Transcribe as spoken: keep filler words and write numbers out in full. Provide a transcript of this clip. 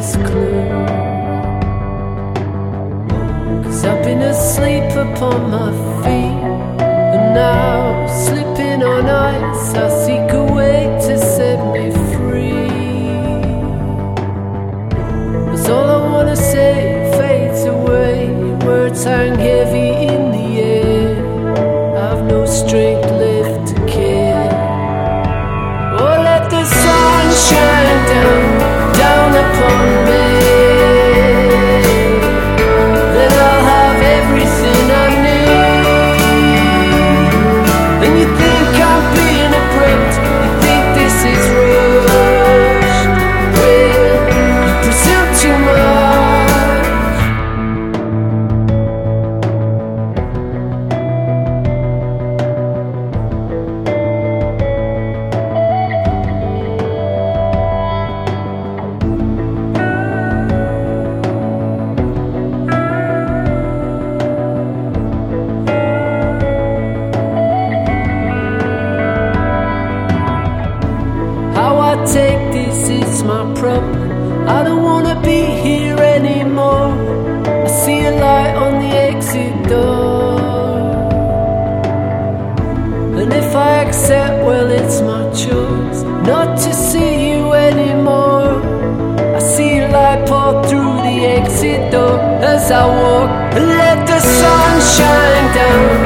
this clue. 'Cause I've been asleep upon my feet, and now slipping on ice, I seek a way to set me free. That's all I wanna say fades away, words hang heavy in the air, I've no strength left to care. Oh, let the sun shine down, down upon me, then I'll have everything I need. And you think I'm being abrupt, you think this is rushed, well, you presume too much. Take this, it's my problem. I don't wanna be here anymore. I see a light on the exit door, and if I accept, well, it's my choice not to see you anymore. I see a light pour through the exit door as I walk, and let the sun shine down,